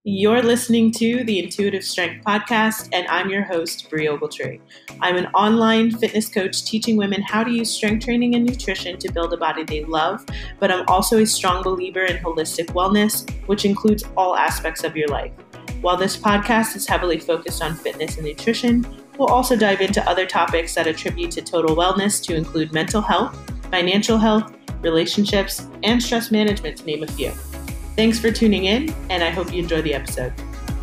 You're listening to the Intuitive Strength Podcast, and I'm your host, Brie Ogletree. I'm an online fitness coach teaching women how to use strength training and nutrition to build a body they love, but I'm also a strong believer in holistic wellness, which includes all aspects of your life. While this podcast is heavily focused on fitness and nutrition, we'll also dive into other topics that attribute to total wellness to include mental health, financial health, relationships, and stress management, to name a few. Thanks for tuning in, and I hope you enjoy the episode.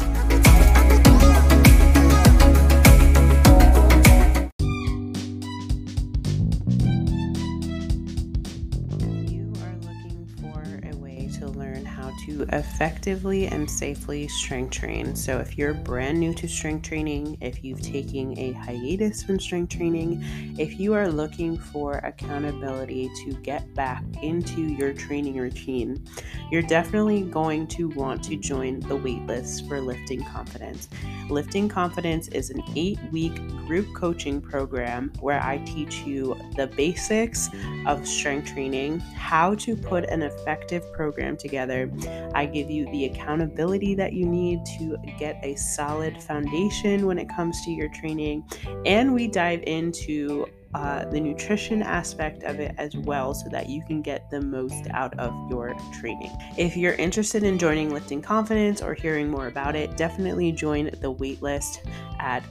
You are looking for a way to learn how to effectively and safely strength train. So if you're brand new to strength training, if you've taken a hiatus from strength training, if you are looking for accountability to get back into your training routine, you're definitely going to want to join the waitlist for Lifting Confidence. Lifting Confidence is an 8-week group coaching program where I teach you the basics of strength training, how to put an effective program together. I give you the accountability that you need to get a solid foundation when it comes to your training, and we dive into the nutrition aspect of it as well so that you can get the most out of your training. If you're interested in joining Lifting Confidence or hearing more about it, definitely join the waitlist at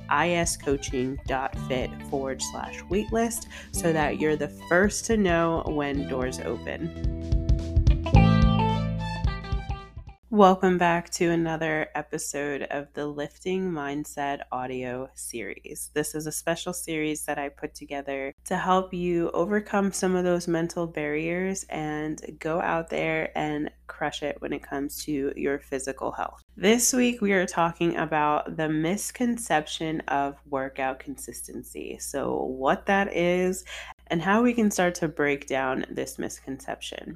iscoaching.fit/waitlist so that you're the first to know when doors open. Welcome back to another episode of the Lifting Mindset audio series. This is a special series that I put together to help you overcome some of those mental barriers and go out there and crush it when it comes to your physical health. This week, we are talking about the misconception of workout consistency. So what that is and how we can start to break down this misconception.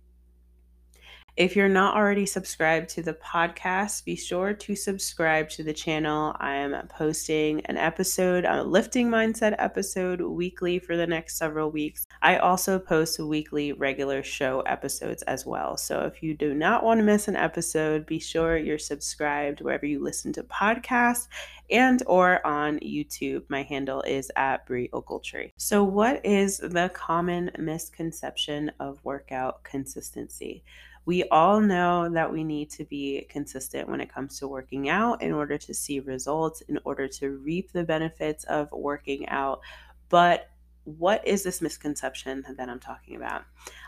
If you're not already subscribed to the podcast, be sure to subscribe to the channel. I am posting an episode, a Lifting Mindset episode weekly for the next several weeks. I also post weekly regular show episodes as well. So if you do not want to miss an episode, be sure you're subscribed wherever you listen to podcasts and or on YouTube. My handle is at Brie Ogletree. So what is the common misconception of workout consistency? We all know that we need to be consistent when it comes to working out in order to see results, in order to reap the benefits of working out. But what is this misconception that I'm talking about?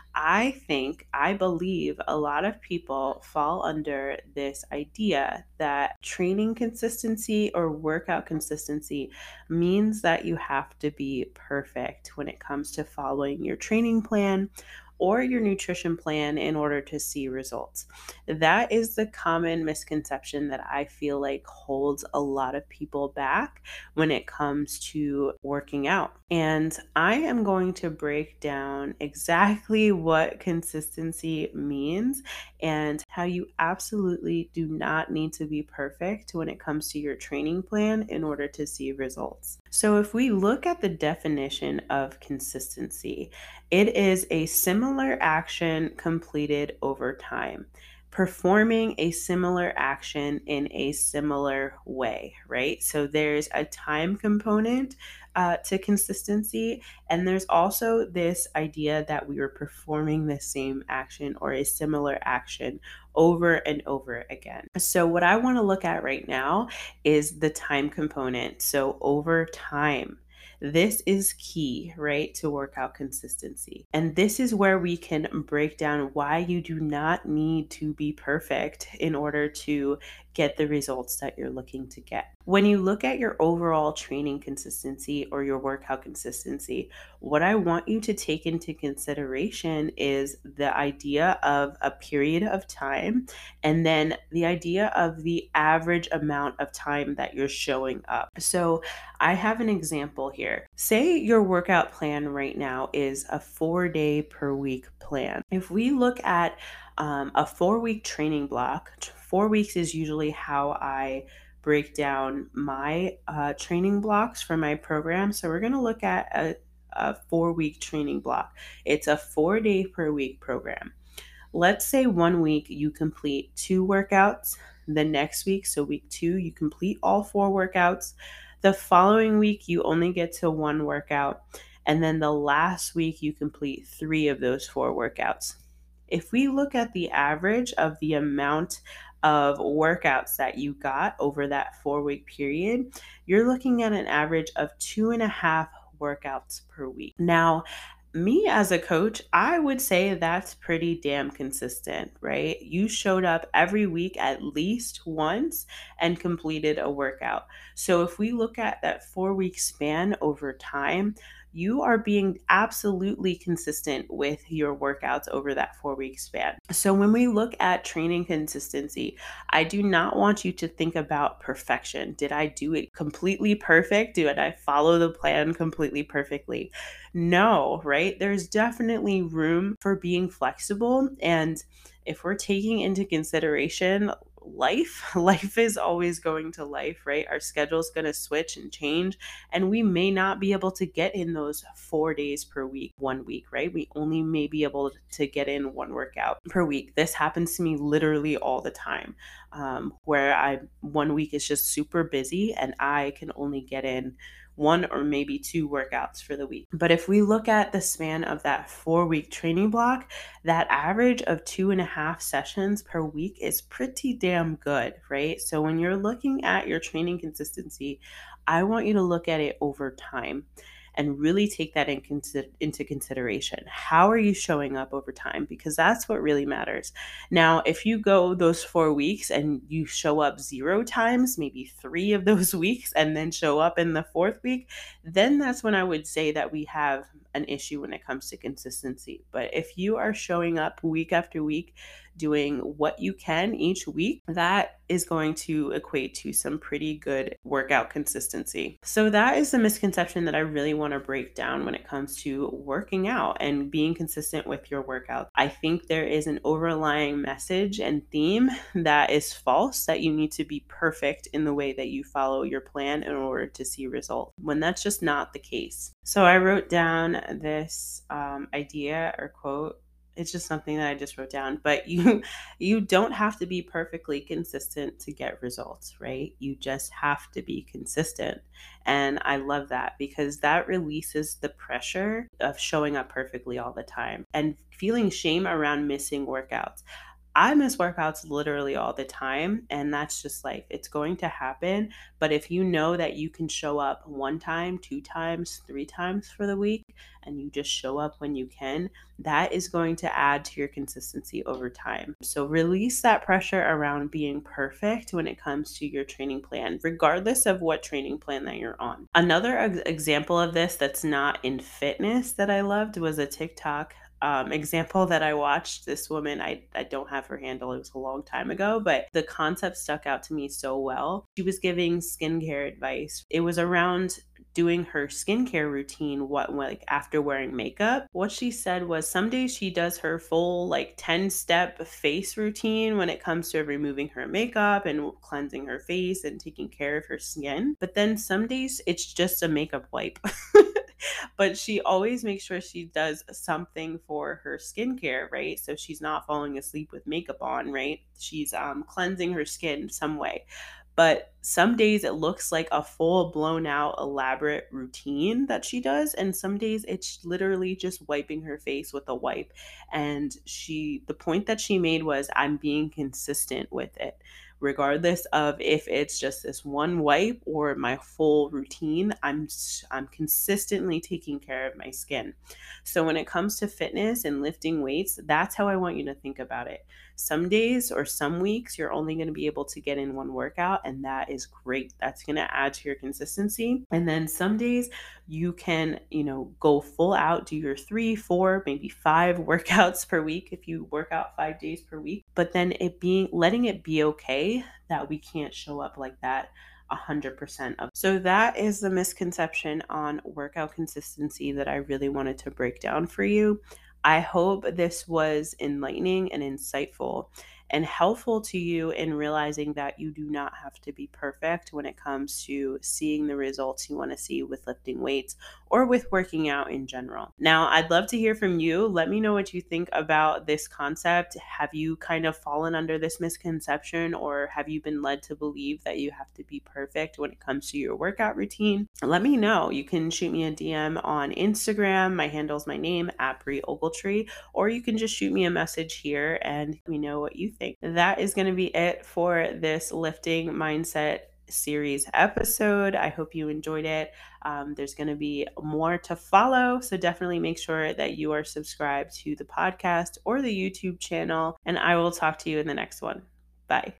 I believe a lot of people fall under this idea that training consistency or workout consistency means that you have to be perfect when it comes to following your training plan or your nutrition plan in order to see results. That is the common misconception that I feel like holds a lot of people back when it comes to working out. And I am going to break down exactly what consistency means and how you absolutely do not need to be perfect when it comes to your training plan in order to see results. So if we look at the definition of consistency, it is a similar action completed over time, performing a similar action in a similar way, right? So there's a time component to consistency, and there's also this idea that we are performing the same action or a similar action over and over again. So what I want to look at right now is the time component. So over time. This is key, right, to workout consistency. And this is where we can break down why you do not need to be perfect in order to get the results that you're looking to get. When you look at your overall training consistency or your workout consistency, what I want you to take into consideration is the idea of a period of time and then the idea of the average amount of time that you're showing up. So I have an example here. Say your workout plan right now is a 4-day per week plan. If we look at a 4-week training block, 4 weeks is usually how I break down my training blocks for my program. So we're going to look at a 4-week training block. It's a 4-day per week program. Let's say 1 week you complete 2 workouts, The next week, so week 2, you complete all 4 workouts. The following week, you only get to 1 workout. And then the last week, you complete 3 of those 4 workouts. If we look at the average of the amount of workouts that you got over that 4-week period, you're looking at an average of 2.5 workouts per week. Now, me as a coach, I would say that's pretty damn consistent, right? You showed up every week at least once and completed a workout. So if we look at that 4-week span over time, you are being absolutely consistent with your workouts over that 4-week span. So when we look at training consistency, I do not want you to think about perfection. Did I do it completely perfect? Did I follow the plan completely perfectly? No, right? There's definitely room for being flexible. And if we're taking into consideration life is always going to life, right? Our schedule's going to switch and change, and we may not be able to get in those 4 days per week, 1 week, right? We only may be able to get in 1 workout per week. This happens to me literally all the time, where 1 week is just super busy and I can only get in 1 or maybe 2 workouts for the week. But if we look at the span of that 4-week training block, that average of 2.5 sessions per week is pretty damn good, right? So when you're looking at your training consistency, I want you to look at it over time and really take that into consideration. How are you showing up over time? Because that's what really matters. Now, if you go those 4 weeks and you show up 0 times, maybe 3 of those weeks, and then show up in the 4th week, then that's when I would say that we have an issue when it comes to consistency. But if you are showing up week after week, doing what you can each week, that is going to equate to some pretty good workout consistency. So that is the misconception that I really want to break down when it comes to working out and being consistent with your workout. I think there is an overlying message and theme that is false, that you need to be perfect in the way that you follow your plan in order to see results, when that's just not the case. So I wrote down this idea or quote. It's just something that I just wrote down, but you don't have to be perfectly consistent to get results, right? You just have to be consistent. And I love that because that releases the pressure of showing up perfectly all the time and feeling shame around missing workouts. I miss workouts literally all the time, and that's just life. It's going to happen. But if you know that you can show up 1 time, 2 times, 3 times for the week, and you just show up when you can, that is going to add to your consistency over time. So release that pressure around being perfect when it comes to your training plan, regardless of what training plan that you're on. Another example of this that's not in fitness that I loved was a TikTok example that I watched. This woman, I don't have her handle, it was a long time ago, but the concept stuck out to me so well. She was giving skincare advice. It was around doing her skincare routine, what like after wearing makeup. What she said was some days she does her full like 10-step face routine when it comes to removing her makeup and cleansing her face and taking care of her skin. But then some days it's just a makeup wipe. But she always makes sure she does something for her skincare, right? So she's not falling asleep with makeup on, right? She's cleansing her skin some way. But some days it looks like a full blown out elaborate routine that she does, and some days it's literally just wiping her face with a wipe. And the point that she made was, I'm being consistent with it, regardless of if it's just this one wipe or my full routine. I'm consistently taking care of my skin. So when it comes to fitness and lifting weights, that's how I want you to think about it. Some days or some weeks you're only going to be able to get in 1 workout, and that is great. That's going to add to your consistency. And then some days you can, go full out, do your 3, 4, maybe 5 workouts per week if you work out 5 days per week. But then letting it be okay that we can't show up like that 100% of. So that is the misconception on workout consistency that I really wanted to break down for you. I hope this was enlightening and insightful. and helpful to you in realizing that you do not have to be perfect when it comes to seeing the results you want to see with lifting weights or with working out in general. Now, I'd love to hear from you. Let me know what you think about this concept. Have you kind of fallen under this misconception, or have you been led to believe that you have to be perfect when it comes to your workout routine? Let me know. You can shoot me a DM on Instagram. My handle's my name, at Brie Ogletree, or you can just shoot me a message here and let me know what you think. That is going to be it for this lifting mindset series episode. I hope you enjoyed it. There's going to be more to follow, so definitely make sure that you are subscribed to the podcast or the YouTube channel, and I will talk to you in the next one. Bye.